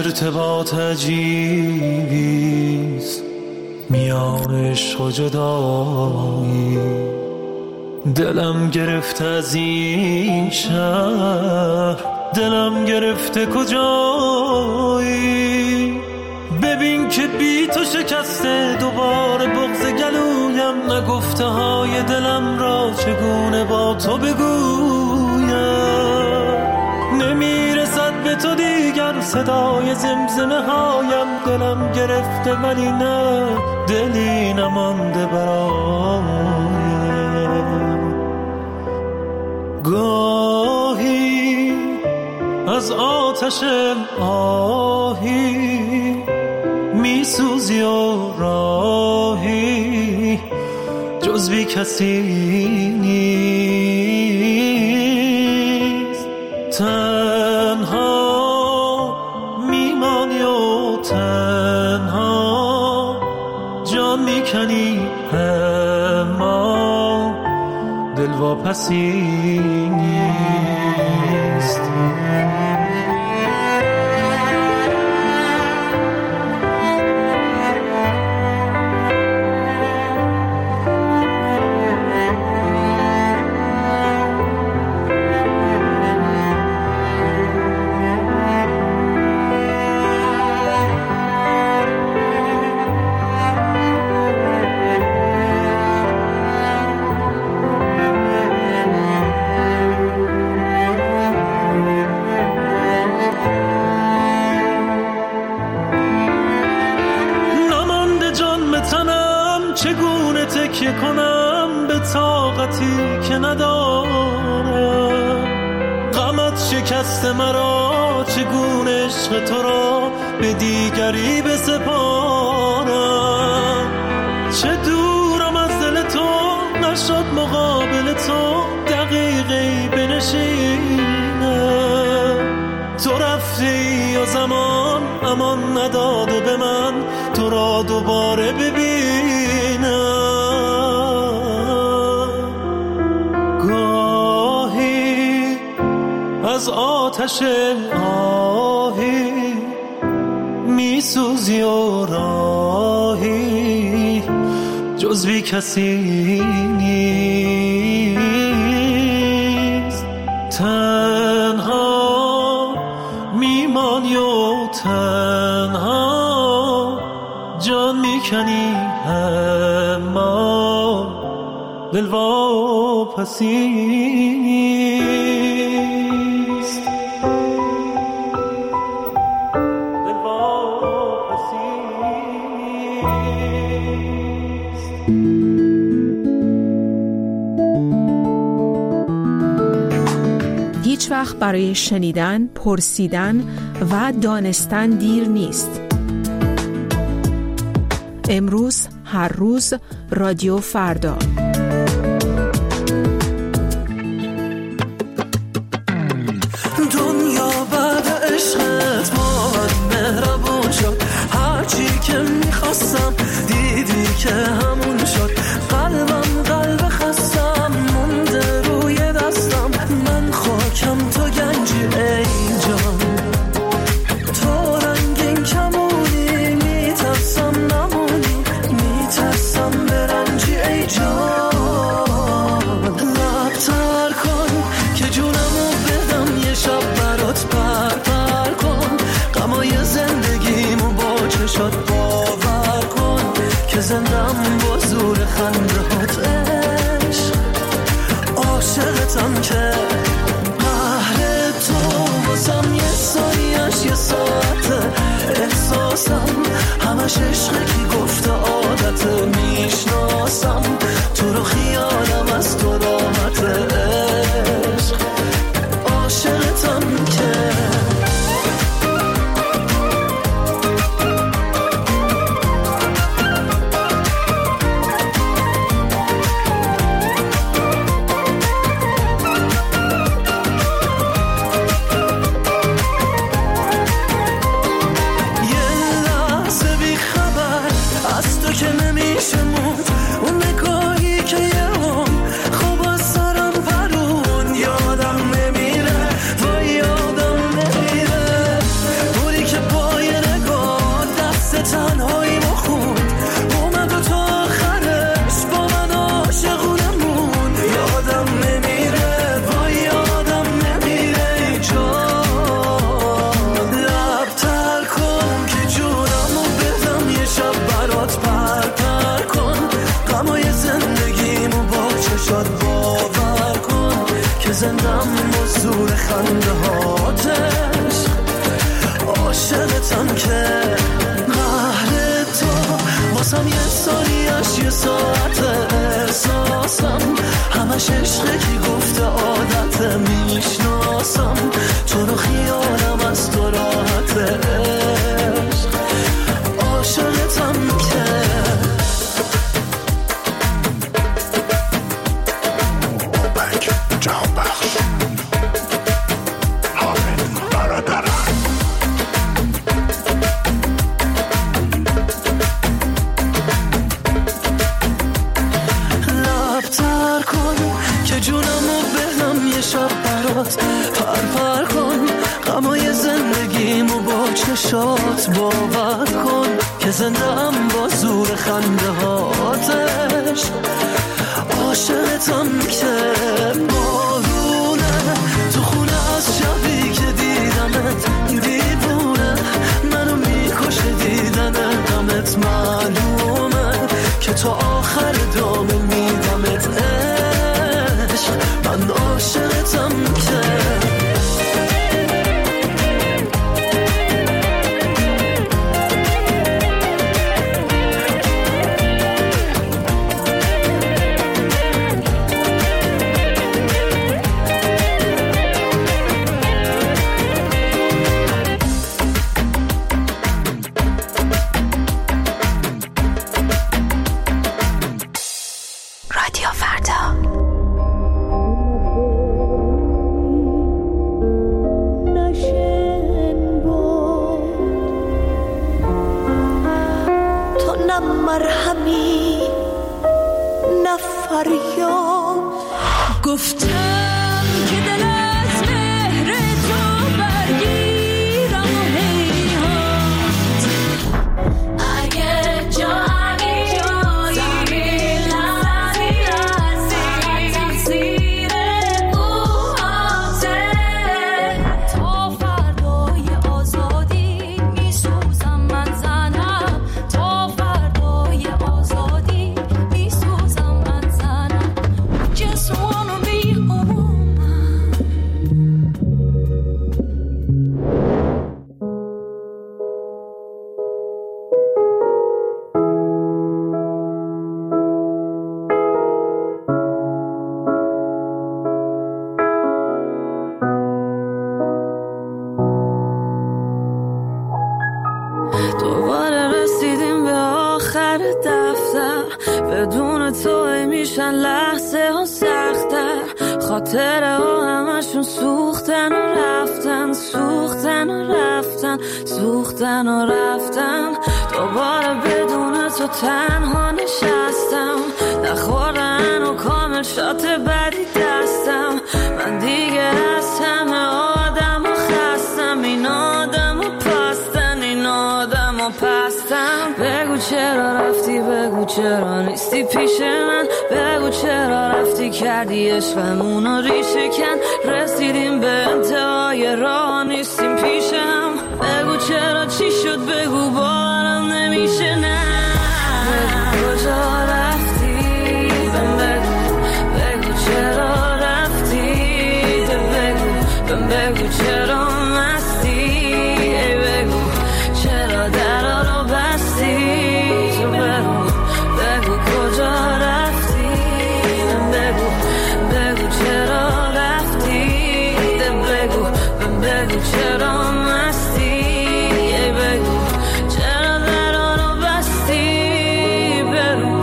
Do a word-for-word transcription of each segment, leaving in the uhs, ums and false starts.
ارتباط عجیبیست میان عشق و جدایی. دلم گرفته از این شهر، دلم گرفته کجایی. ببین که بی تو شکسته دوباره بغض گلویم، نگفته های دلم را چگونه با تو بگویم. نمیرسد به تو دیگر صدای زمزمه هایم، دلم گرفته ولی نه دلی نمانده برایم. گاهی از آتش آهی میسوزی و راهی جز بی کسی نیست. تنها میمانی و تنها جان میکنی، اما دل واپسی نیست. چگونه تکیه کنم به طاقتی که ندارم. غمت شکست مرا، چگونه عشق تو را به دیگری بسپارم. چه دورم از دل تو، نشد مقابل تو دقیقی بنشینم. تو رفتی و زمان امان نداده به من تو را دوباره ببینم. گاهی از آتش آهی میسوزی و راهی جز بی کسی نیست. تنها میمانی و تنها جان میکنی، اما دل واپسی نیست. دل واپسی نیست. هیچ وقت برای شنیدن، پرسیدن و دانستن دیر نیست. امروز، هر روز، رادیو فردا. دنیا بعد عشقت با من مهربون شد، هرچی که میخواستم دیدی که همون شد. قلبم قلب خستم مونده روی دستم، من خاکم تو گنجی ای جان. تو رنگین کمونی میترسم نمونی، میترسم برنجی ای جان. لب تر کن که جونمو بدم یه شب برات پر پر کن. غمای زندگیمو با چشات باور کن که زندم با زور خندهات عشق. عاشقتم که قهر تو واسم یه ثانیه‌اش یه ساعته. احساسم همش عشقه که گفته عادته. میشناسم تو رو خیالم از تو راحت عشق. عاشقتم که که نمیشه موند، اون نگاهی که یه زور خنده هاتش، عاشقتم که قهر تو واسم یه سالیش یه ساعت احساسم همش عشقه کی گفته عادت میشناسم تو رو خیالم از تو راحت عشق عاشقتم که بابک جهان بخش حامد برادرم لبتر کن که جونمو بهم یه شب برات پر پر کن غمای زندگیمو با چشات باور کن که زنده‌ام با زور خنده هاتش عاشقتم که بارونه تو خونه از شبی که دیدمت دیوونه منو میکشه دیدن غمت معلومه که تو آخر دامه میدمت عشق من عاشقتم که چرا نیستی پیش من بگو چرا رفتی کردی عشقمونو ریشه کن رسیدیم به انتهای راه نیستیم پیشم بگو چرا چی شد بگو باورم نمیشه نه بگو کجا رفتی بگو بگو چرا رفتی بگو بگو چرا مستی بگو چرا درا رو بستی تو بگو بگو کجا رفتی بگو بگو چرا رفتی بگو بگو چرا مستی بگو چرا درا رو بستی بگو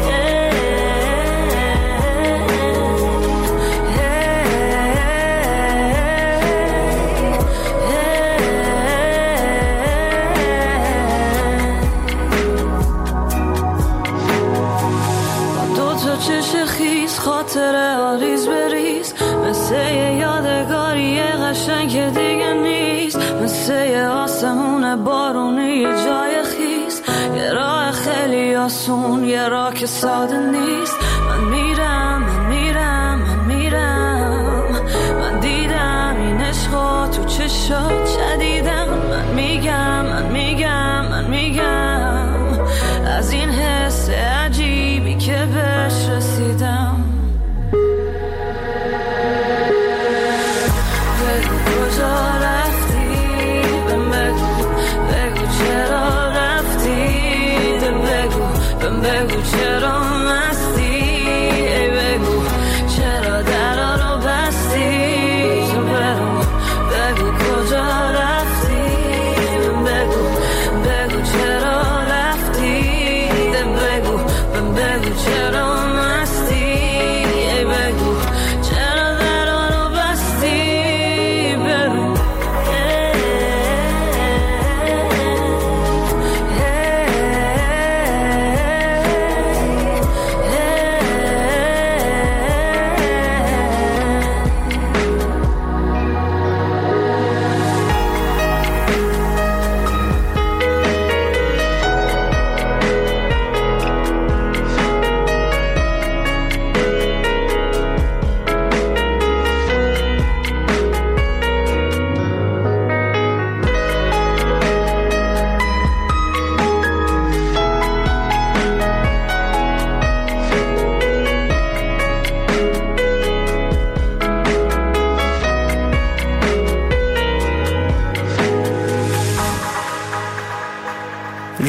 چش خیز خاطره آریز بریز مثل یه یادگاری قشنگ که دیگه نیست مثل یه آسمون بارونی یه جای خیز یه راه خیلی آسون یه راه که ساده نیست من میرم من میرم من میرم من دیدم این عشقا تو چشات شدیدم من میگم من میگم من میگم از این حس عجیبی که بهش رسیدم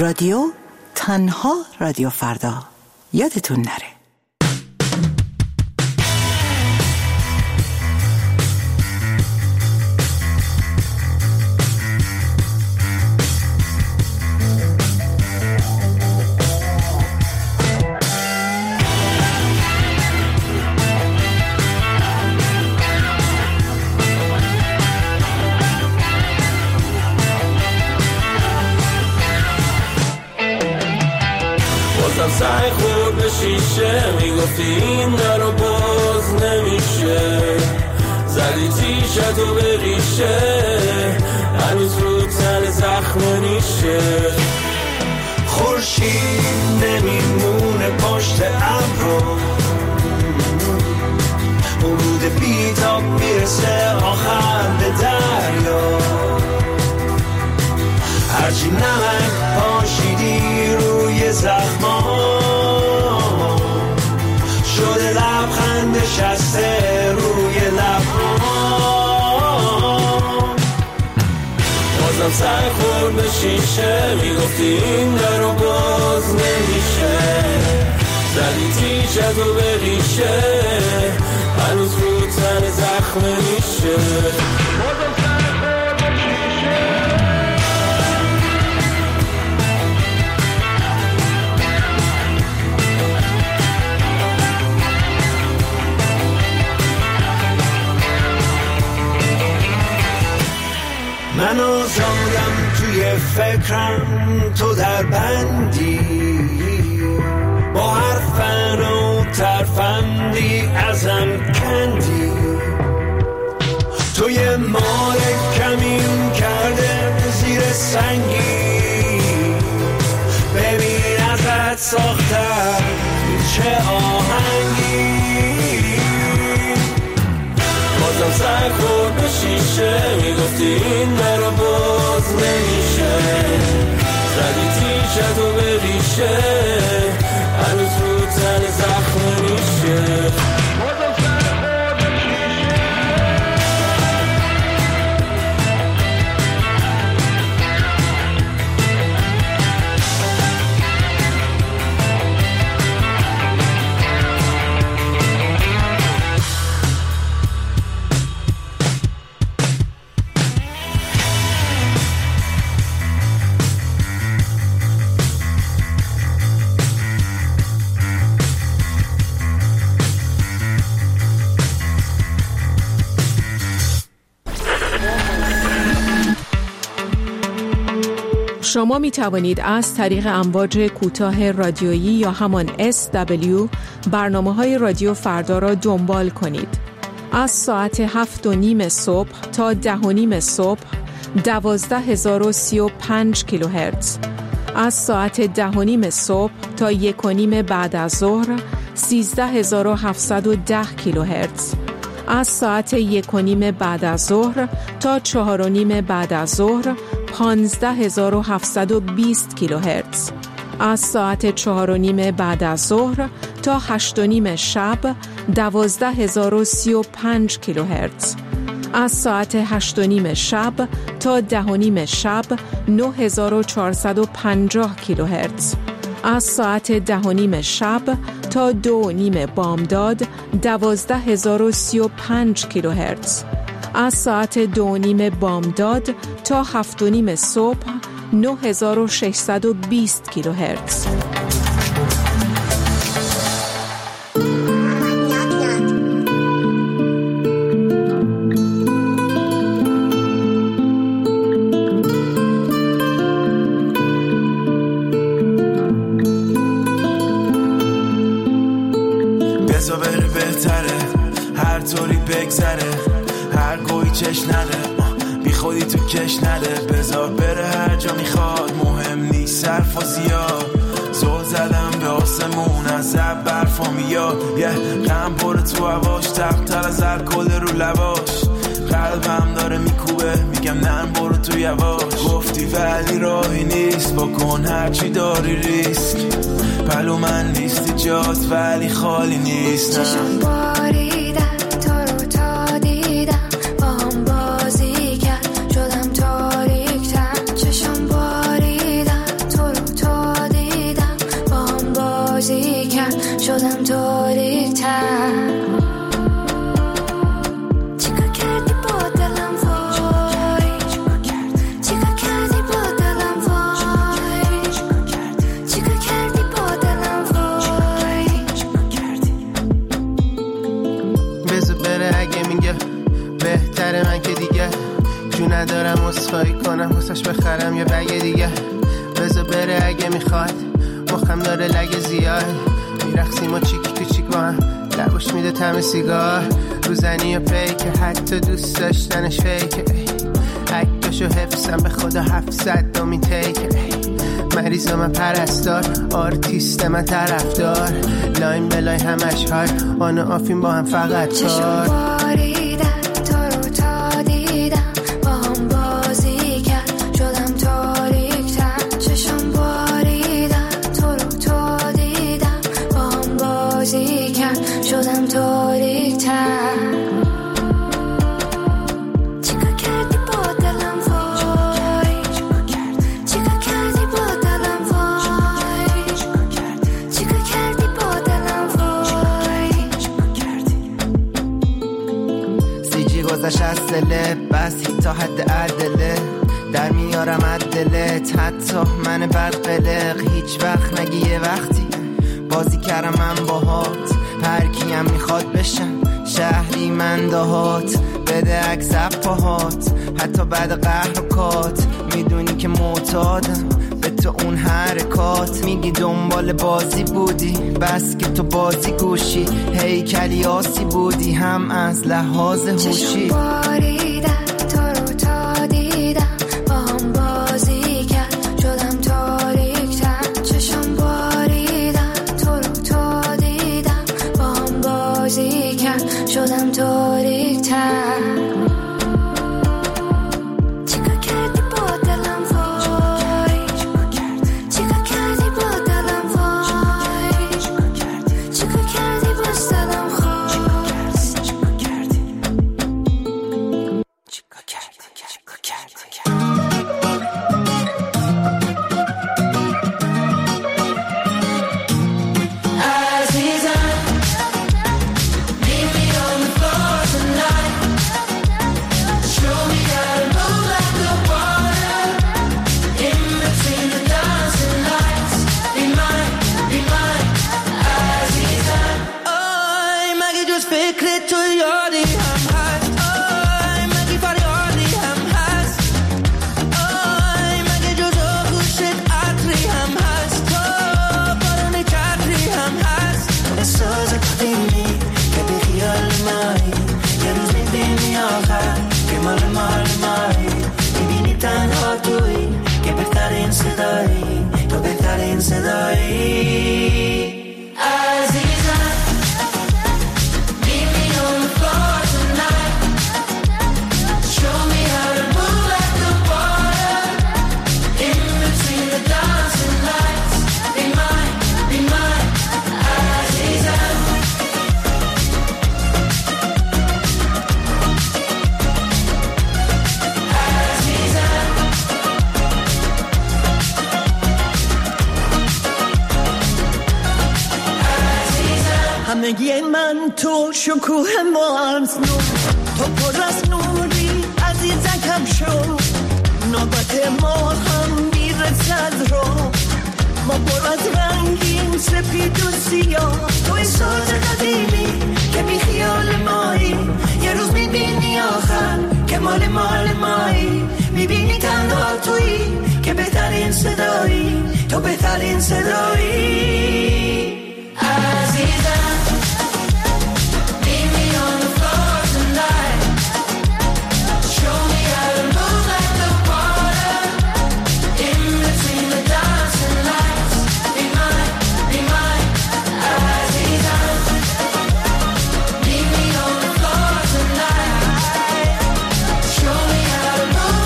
رادیو تنها رادیو فردا یادتون نره. سعی خورد به شیشه میگفتی این درو باز نمیشه، زدی تیشتو به ریشه هنوز رو تن زخم نیشه. خورشید نمیمونه پشت ابرو، ورود بیتاب میرسه آخر به دریا، هرچی نمک پاشیدی روی زخما شده لبخند نشسته روی لبها. بازم سر خورد به شیشه میگفتی این درو باز نمیشه، زدی تیشتو به ریشه هنوز رو تن زخم نیشه. بازم سر خورد به شیشه منو زادم توی فکرم تو در بندی، با حرفن و ترفندی ازم کندی، توی مال کمین کرده زیر سنگی، ببین ازت ساختم چه آهنگی. بازم سر خورد به شیشه میگفتی این درو باز نمیشه، زدی تیشتو به ریشه هنوز رو تن زخم نیشه. شما می توانید از طریق امواج کوتاه رادیویی یا همان اس دبلیو برنامه‌های رادیو فردا را دنبال کنید. از ساعت هفت و نیم صبح تا ده و نیم صبح دوازده هزار و سی و پنج کیلوهرتز، از ساعت ده و نیم صبح تا یک و نیم بعد از ظهر سیزده هزار و هفتصد و ده کیلوهرتز، از ساعت یک و نیم بعد از ظهر تا چهار و نیم بعد از ظهر پانزده هزار و هفتصد و بیست کیلوهرتز، از ساعت چهار و نیم بعد از ظهر تا هشت و نیم شب دوازده هزار و سی و پنج کیلوهرتز، از ساعت هشت و نیم شب تا ده و نیم شب نه هزار و چهارصد و پنجاه کیلوهرتز، از ساعت ده و نیم شب تا دو و نیم بامداد دوازده هزار و سی و پنج کیلوهرتز، از ساعت دو و نیم بامداد تا هفت و نیم صبح نه هزار و ششصد و بیست کیلوهرتز. بزا بره بهتره هر طوری بگذره، هر گویی چش نده بی خودی تو کش نده، بذار بره هر جا میخواد مهم نیست صرف و زیاد، زل زدم به آسمون از زب برفا میاد، یه غم پره تو هواش تقتر از الکل رو لباش، قلبم داره میکوبه میگم نه برو تو یواش، گفتی ولی راهی نیست بکن هرچی داری ریسک، پلو من نیستی جاست ولی خالی نیست. چشم باریدن تو رو تا دیدم با هم بازی کرد شدم تاریک تر، چشم باریدن تو رو تر چیکار کردی با دلم وای چیکار کردی با دلم وای چیکار کردی با دلم وای بذار بره اگه میگه بهتره من که دیگه جو ندارم اسخایی کنم حسش بخرم یه بگه دیگه بذار بره اگه میخواد مخم داره لگه زیاد میرخسیم و چیک تو چیک با هم لبوش میده تم سیگار روزنی و پیکه حتی دوست داشتنش فیکه عکسشو حفظم به خدا هفتصد دومین تیکه مریض و من پرستار آرتیست من طرفدار لاین بلای همش های آن و آفین با هم فقط کار چشم باریدن تو رو تا دیدم با هم بازی کرد شدم تاریک تر چشم باریدن تو رو تا دیدم با هم بازی کرد شدم تاریک تر چیکار کردی با دلم وای چیکار کردی با دلم وای چیکار کردی با دلم وای سیجی گذشت از دله بس تا حد عدله در میارم عدلت حتی من بد قلق هیچ وقت نگی یه وقتی بازی کردم من باهات هر کیم میخواد بشم شهری من دهات بده عکس پاهات حتی بعد قهر و کات میدونی که معتادم به تو اون حرکات میگی دنبال بازی بودی بس که تو بازی گوشی هیکلی آسی بودی هم از لحاظ هوشی چشم باریدن تو رو تا دیدم با هم بازی کرد شدم تاریک تر چشم باریدن تو رو تا دیدم با هم بازی کرد شدم تاریک تر چیکار کردی با دلم وای چیکار کردی با دلم وای چیکار کردی با دلم خواست چیکار کردی چیکار کردی همگی من تو شکوه مارز نو تو پر از نوری عزیزکم شو نوبت ما هم میرسد رو ما پر از رنگیم سپید و سیاه توی ساز قدیمی که بی خیال مایی یه روز میبینی آخر که مال مال مایی میبینی تنها تویی که بهترین صدایی تو بهترین صدایی عزیزم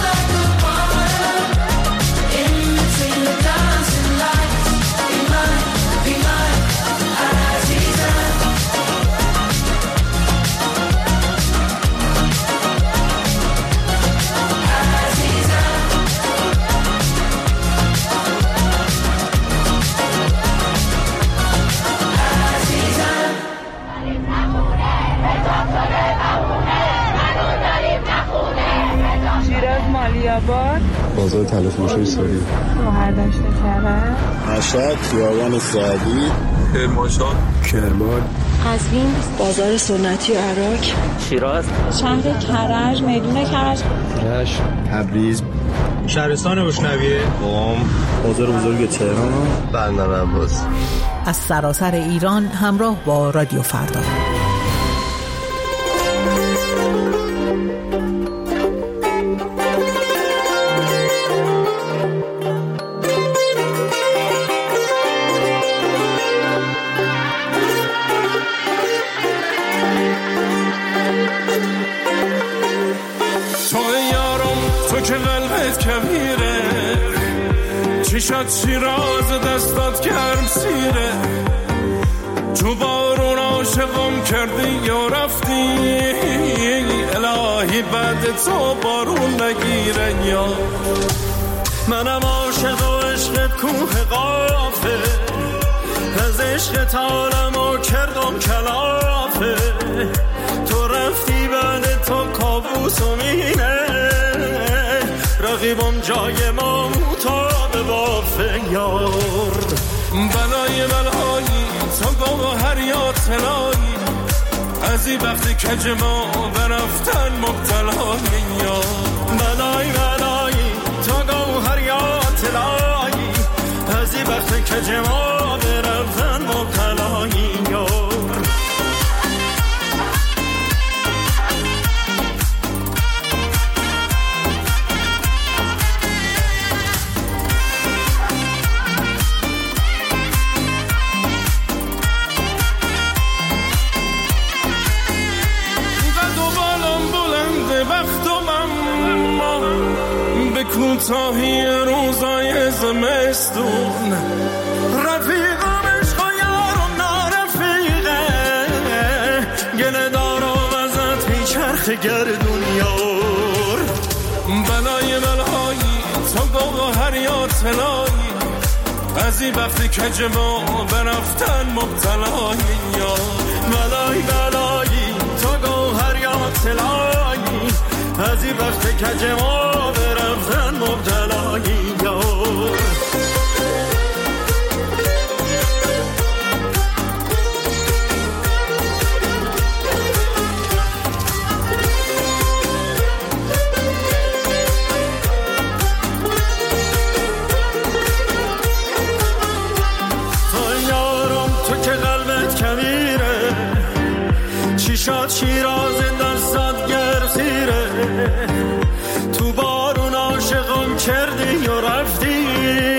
Mine آباد، بازار تلفروشی ساری، مهردشت کرد، مشهد، خیابان سعدی، کرمانشاه، کرمان، قزوین، بازار سنتی عراق، شیراز، شهر کرج، میدون کرج، رشت، تبریز، شهرستان بشنویه، قم، بازار بزرگ تهران، بندر عباس. از سراسر ایران همراه با رادیو فردا. چشات شیراز دستات گرم سیره، تو بارون عاشقم کردی یا رفتی، الهی بعد تو بارون نگیره. یا منم عاشق و عشقت کوه قافه، از عشقت عالمو کردم کلافه، تو رفتی بعد تو کابوس و مینه، رقیبم جای ما مطابه بافه. یار بلای بلایی تو گوهر یا طلایی، از این وقتی کج ما برفتن مبتلایی. یا بلای بلایی تو گوهر یا طلایی، از این وقتی کج ما برفتن مبتلایی. یار کوتاهی روزای زمستون، رفیقم عشق و یارم نارفیقه، گله دارم ازت هی چرخ گردون. یار بلای بلایی تو گوهر یا طلایی، از این وقتی کج ما برفتن مبتلایی. یا بلای بلایی تو گوهر یا طلایی، از این وقتی کج ما برفتن مبتلایی. یار تو یارم تو که قلبت کبیره، چیشات شیراز دستات گرسیره، تو بارون عاشقم کردی و رفتی،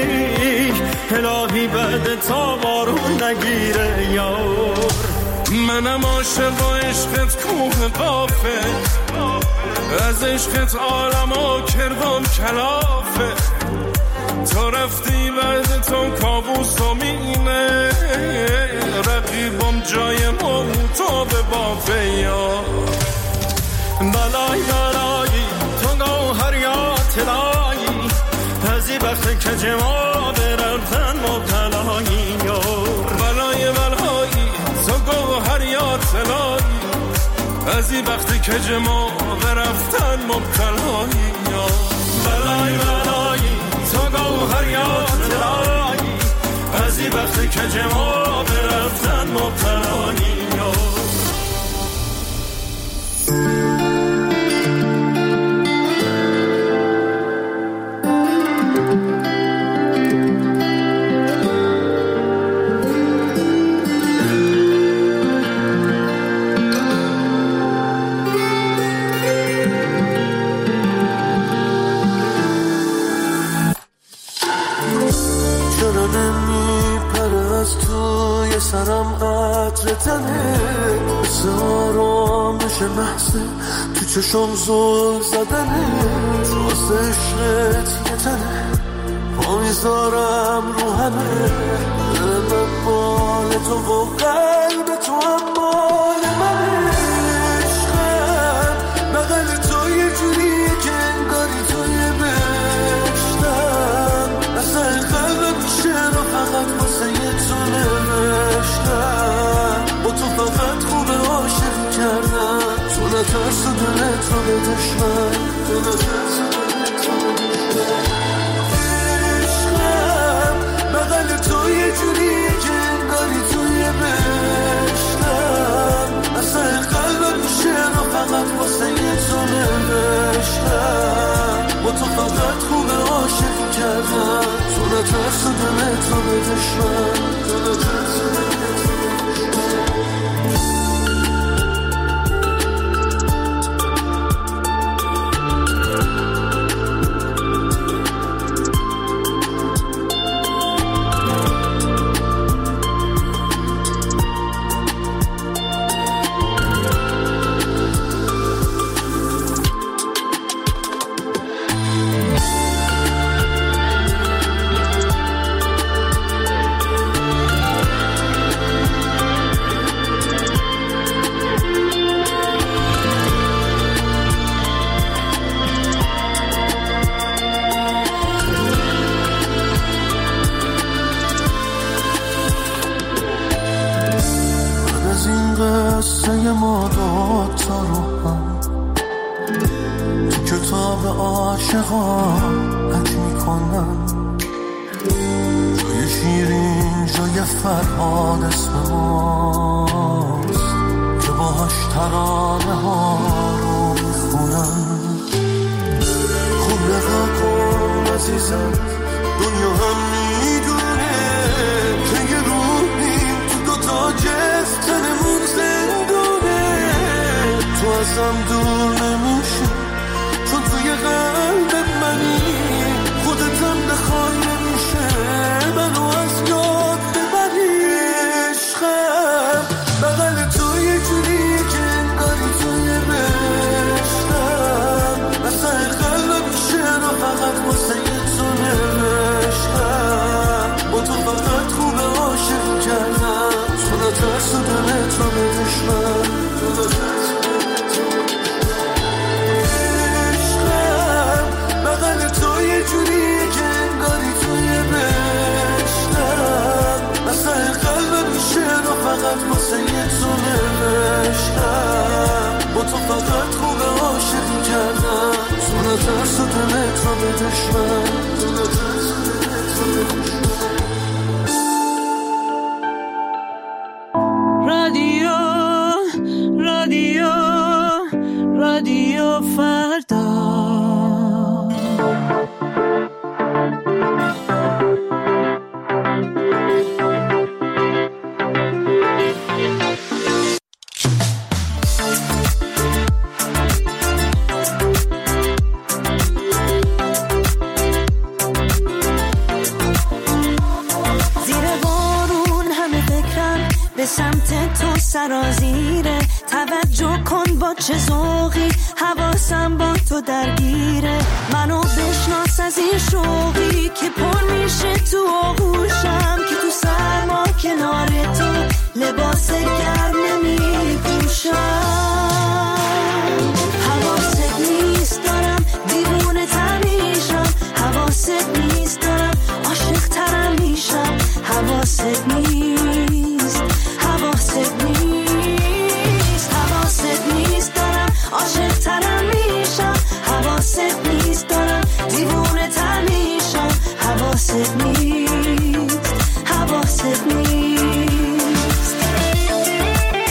الهی بعد تا بارون نگیره. یار منم عاشق و عشقت کوه قافه، از عشقت عالمو کردم کلافه، تو رفتی بعد تو کابوس و مینه، رقیبم جای ما تو به بافه. یا بلای بلایی تو گوهر یا طلایی، از این وقت کج ما برفتن مبتلایی. یار بلای بلایی تو گوهر یا طلایی، از این وقت کج ما برفتن مبتلایی. یار بلای بلایی تو گوهر یا طلایی، از این وقت کج ما برفتن مبتلایی. یار سرم قطر تنه، مثل آرامش محضه تو چشم زل زدنه، واسه عشقت یه تنه پا میذارم رو همه، من بال تو و قلب تو هم مال منه. عشقم بغل تو یه جوریه که انگاری توی بهشتم، اصلا قلبم میشه رو فقط واسه یه تو نوشتم، با تو فقط خوبه عاشق کردم، تو نترس و دلت رو به دشمن، تو نترس و دلت رو به ترس و دلت رو به دشمن تو نترس و دلت رو به دشمن قصه ما دوتا رو هم تو کتاب عاشقان حک میکنن جای شیرین جای فرهاد اسم ماست که باهاش ترانه ها رو میخونن. خوب نگاه کن عزیزم دنیا هم میدونه که یه روحیم تو دوتا جست تنمون زندونه. تو ازم دور نمیشه چون توی قلب منی خودتم بخوای نمیشه منو از یاد ببری. عشقم بغل تو یه جوریه که انگاری توی رشتم اصلا قلب میشه رو فقط واسه تو نوشتم. با تو فقط خوبه عاشق کردم تو نترس و دلت رو به دشمن تو نترس و دلت رو به عشقم بغل تو یه جوریه که انگاری توی رشتم اصلا قلبم میشه رو فقط واسه تو نوشتم. با تو فقط خوبه عاشقی کردم تو نترس و دلت رو به دشمن تو نترس و دلت رو به دشمن. رادیو رادیو رادیو فردا سمت تو سرازیره توجه کن با چه ذوقی حواسم با تو درگیره منو بشناس از این شوقی که پر میشه تو آغوشم که تو سرما کنار تو لباس گرم نمی پوشم. حواست نیست دارم دیوونه تر میشم حواست نیست دارم عاشق ترم میشم حواست نیست حواست نیست حواست نیست دارم عاشق ترم میشم حواست نیست دارم دیوونه تر میشم حواست نیست حواست نیست.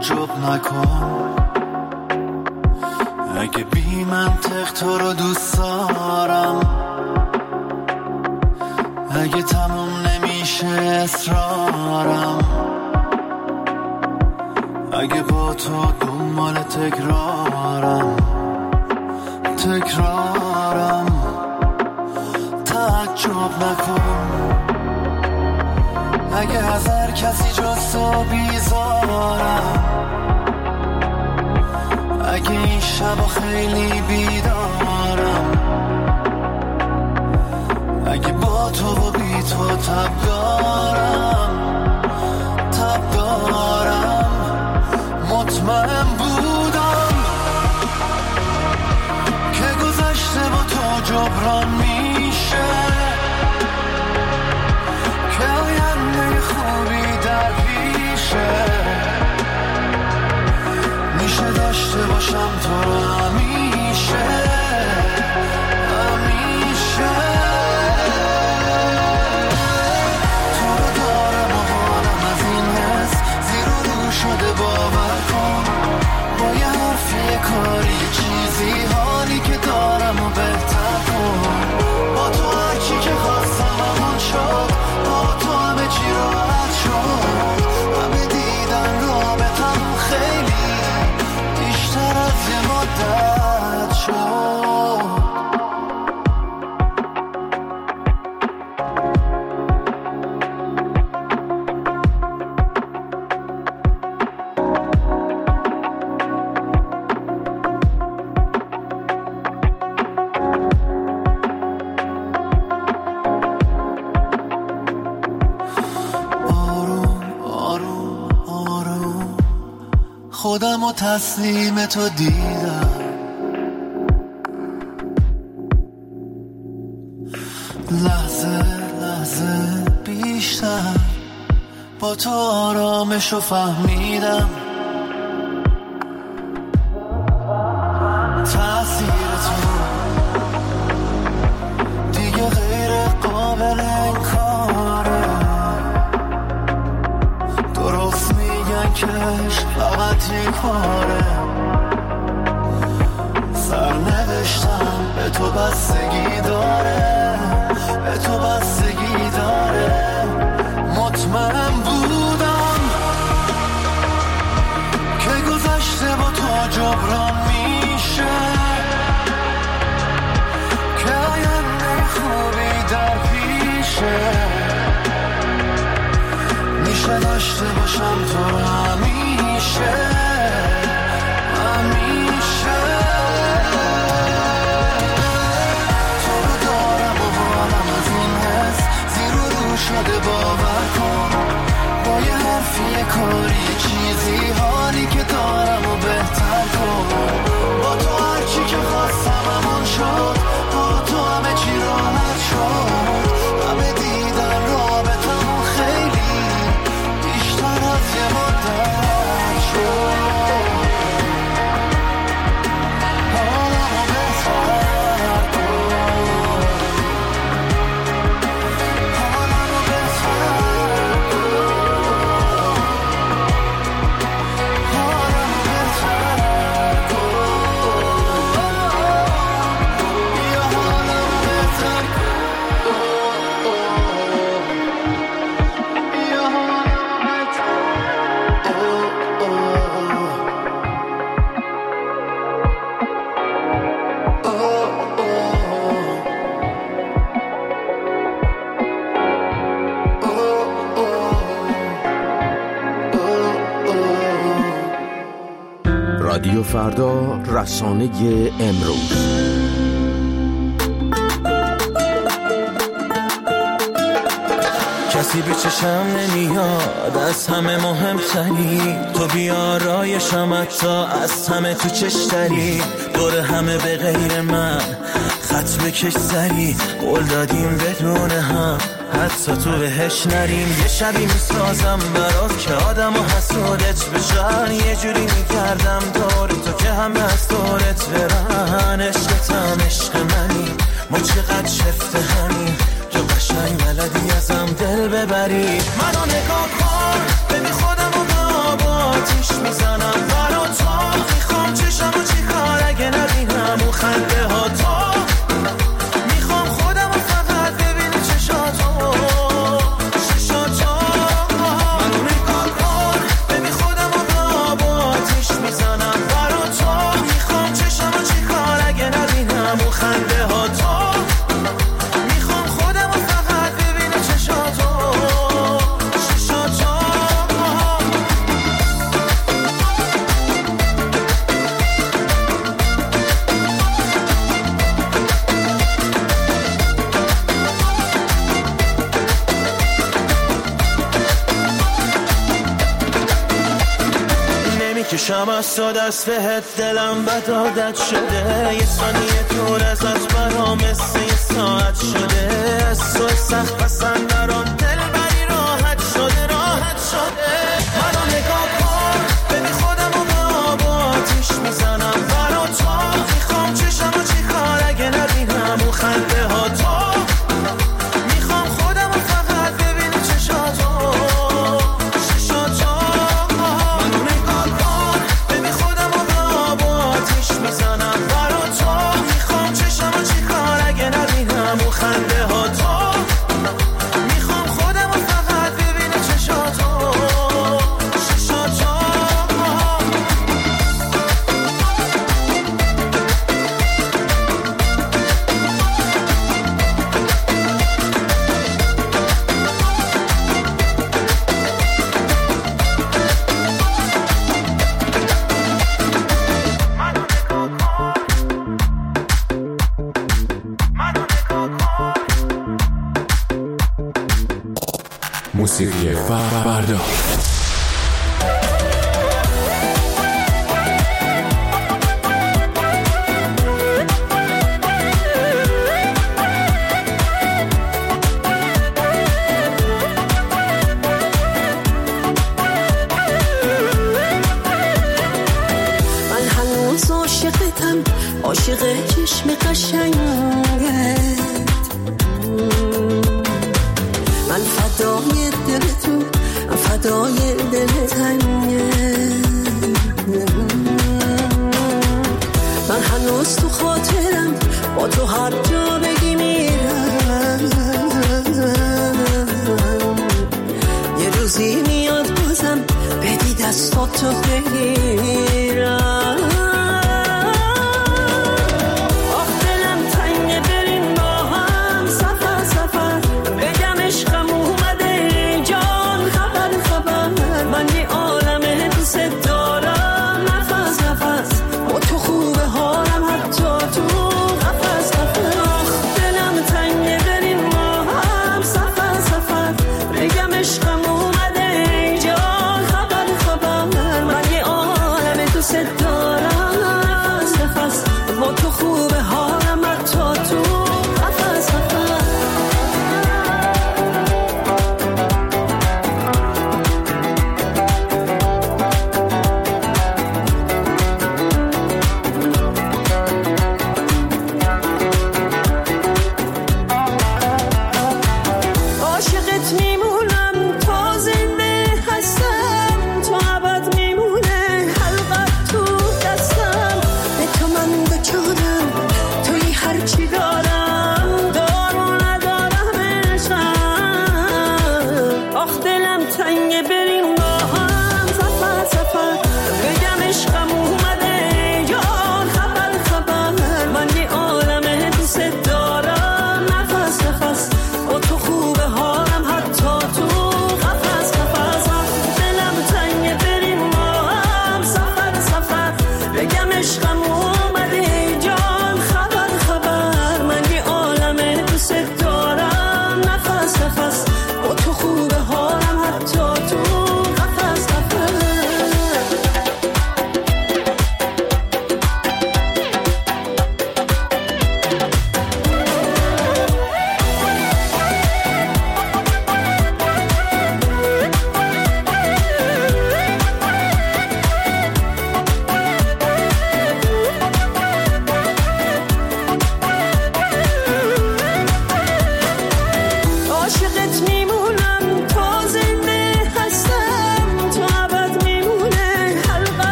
تعجب نکن، اگه بی منطق تو رو دوست دارم، اگه تموم نمیشه اصرارم، اگه با تو دنبال تکرارم تکرارم تعجب نکن، اگه از هر کسی جز تو بیزارم، اگه این شبا خیلی بیدارم، اگه با تو و بی تو تب دارم تب دارم، مطمئن بودم که گذشته با تو جبران میشه، که آینده خوبی در پیشه، میشه داشته باشم تو رو همیشه همیشه، تو رو دارم و حالم از این حس زیر و رو شده، باور کن با یه حرف یه کاری چیزی حالی که دارم و بهتر کن، با تو هرچی که خواستم همون شد، با تو همه چی راحت شد، همه دیدن رابطم خیلی بیشتر از یه مدت شد. خودم و تسلیم تو دیدم، لحظه لحظه بیشتر با تو آرامش رو فهمیدم، تأثیر تو دیگه غیر قابل انکاره، درست میگن که فقط یک باره، سرنوشتم به تو بستگی داره، به تو بستگی داره، مطمئن بودم که گذشته با تو جبران میشه، که آینده خوبی در پیشه، میشه داشته باشم تو همیشه همیشه، تو رو دارم و حالم از این حس زیر و رو شده، باور کن با یه حرفی یه کاری چیزی حالی که دارم و بهتر کن، با تو هرچی که خواستم همون شد، با تو همه چی راحت شد، همه دیدن رابطمون خیلی بیشتر از یه مدت شد. رادیو فردا، رسانه امروز. کسی به چشم نمیاد از همه مهمتری، تو بیارایشم حتی از همه تو چشتری، دور همه به غیر من خط بکش سری، قول دادیم بدون هم حتی تو بهش نریم، یه شبی میسازم برات که آدم و حسودت بشن، یه جوری میکردم دور تو که همه از دورت برن، عشقتم عشق منی، ما چقدر شفته همین، تو قشنگ بلدی ازم دل ببری، منو نگاه کن ببین خودم و به آباتیش میزنم برا تو، میخوام چشمو چی کار اگه نبینم اون خنده ها تو، میخوام خودم رو فقط ببینم چشاتو چشاتو منو نگاه کن ببین خودم رو با با آتیش میزنم برا تو، میخوام چشمو چی کار اگه نبینم اون خنده ها تو، میخوام خودم رو فقط ببینم چشاتو چشاتو نمیکشم از تو دست بهت، دلم بد عادت شده، یه ثانیه دور ازت برام مثل یه ساعت شده، از تو سخت پسند درام دل بری راحت شده راحت شده، منو نگاه کن ببین خودم رو با با آتیش میزنم برا تو، میخوام چشمو چی کار اگه نبینم اون خنده ها تو، میخوام خودم رو فقط ببینم چشاتو چشاتو منو نگاه کن ببین خودم رو با با آتیش میزنم برا تو، میخوام چشمو چی کار اگه نبینم اون خنده ها تو، میخوام خودم رو فقط ببینم چشاتو چشاتو موسیقی فردا. من هنوز عاشقتم، عاشق چشم قشنگت، من فدای دل تو، من فدای دل تنگت، من هنوز تو خاطرم، با تو هر جا بگی میرم، یه روزی میاد بازم بدی دستاتو بگیرم، آخ دلم تنگه بریم با هم سفر سفر، بگم عشقم اومده جان خبر خبر، من یه عالمه دوست دارم نفس نفس، با تو خوبه حالم حتی تو قفس قفس، آخ دلم تنگه بریم با هم سفر سفر، بگم عشقم اومده جان خبر خبر، من یه عالمه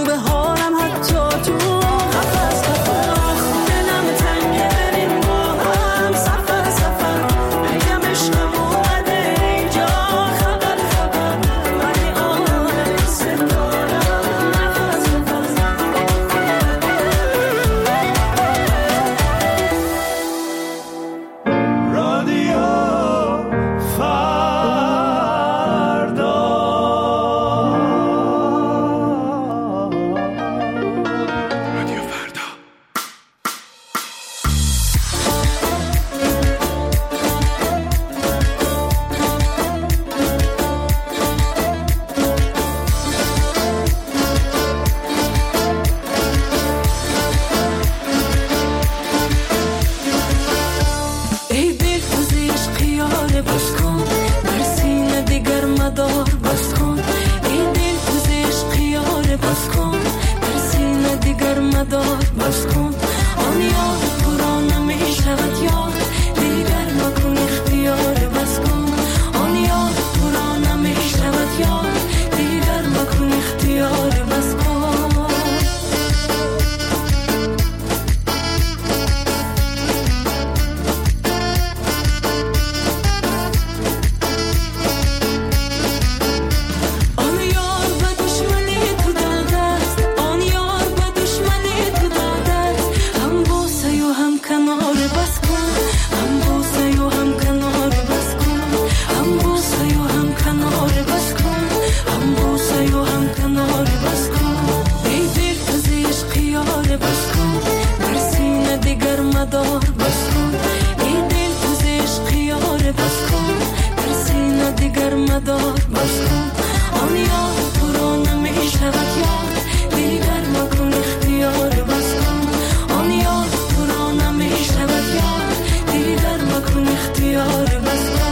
رو به حالم حتی تو قفس قفس دلم تنگه بریم با هم سفر سفر بگم عشقم اومده اینجا خبر خبر ولی آن ستارم نفس نفس رادیو فردا رادیو فردا ای دل کوزه عشقیاره بس کن در سینه دیگر مدار بس کن ای دل کوزه عشقیاره بس کن در سینه دیگر مدار بس کن آن یاد تو را نمیشود یاد دیگر مکن اختیاره بس کن آن یاد تو را نمیشود یاد دیگر مکن اختیاره بس کن آن یار به دشمنی تو داده است آن یار به دشمنی تو داده است هم بوسه و هم کنار بس کن هم بوسه و هم کنار بس کن هم بوسه و هم کنار بس کن هم بوسه و هم کنار بس کن ای دل کوزه عشقیاره بس کن در سینه دیگر مدار بس کن ای دل کوزه عشقیاره بس کن در سینه دیگر مدار بس کن آن یاد تو را نمیشود یاد دیگر مکن اختیار بس کن آن یاد تو را نمیشود یاد دیگر مکن اختیار بس کن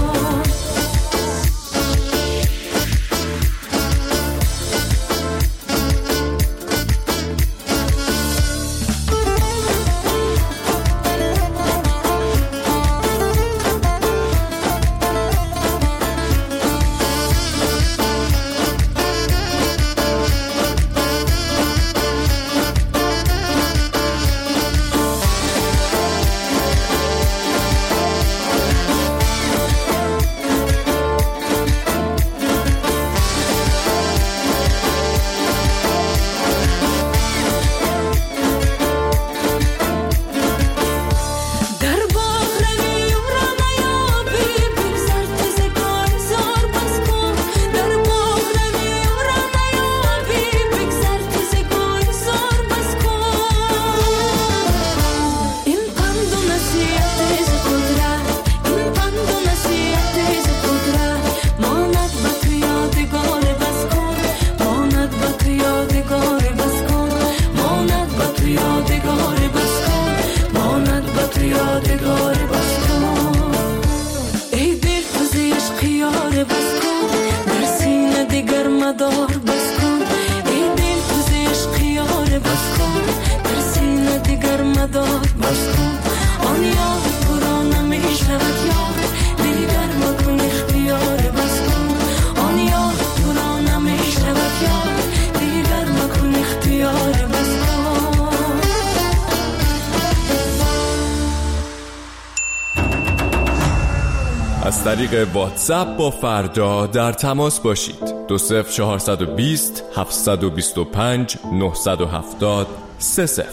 در باغ روی و را نیابی بگذر تیز گلزار بس کن در باغ روی و را نیابی بگذر تیز گلزار بس کن این پند و نصیحت ز قدرت این پند و نصیحت ز قدرت ماند به تو یادگار بس کن ماند به تو یادگار بس کن ماند به تو یادگار بس کن ماند به تو یادگار بس کن ای دل کوزه عشقیاره بس کن در سینه دیگر مدار بس کن ای دل کوزه عشقیاره بس کن در سینه دیگر مدار بس کن آن یاد تو را نمیشود یاد دیگر مکن اختیار بس کن آن یاد تو را نمیشود یاد دیگر مکن اختیار بس کن از طریق واتساپ با فردا در تماس باشید. دو صفر چهارصد و بیست هفتصد و بیست و پنج نهصد و هفتاد سه صفر.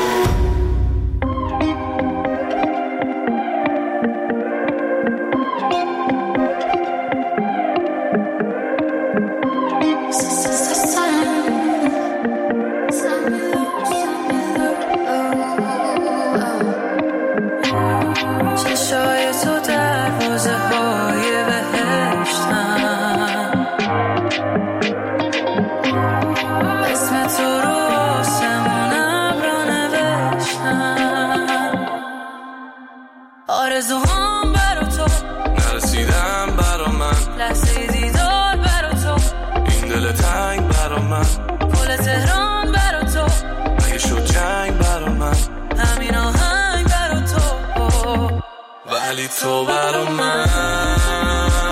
آرزوهام برا تو نرسیدم برا من لحظه دیدار برا تو این دل تنگ برا من پل تهران برا تو اگه شد جنگ برا من همین آهنگ برا تو ولی تو برا من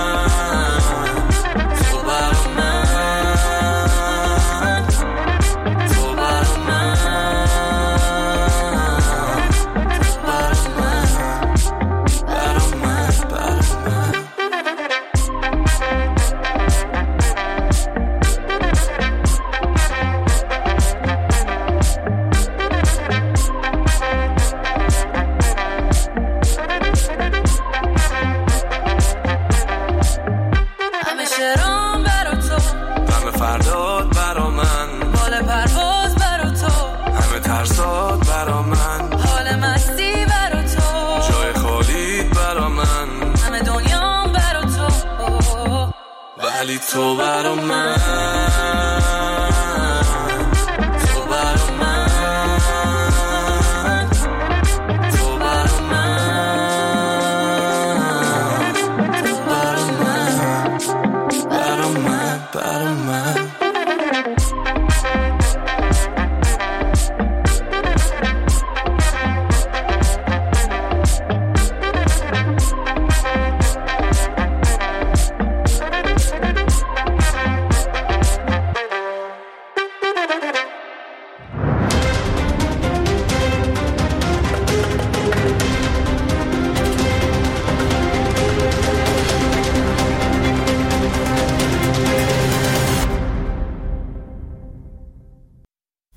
تو برا من تو برا من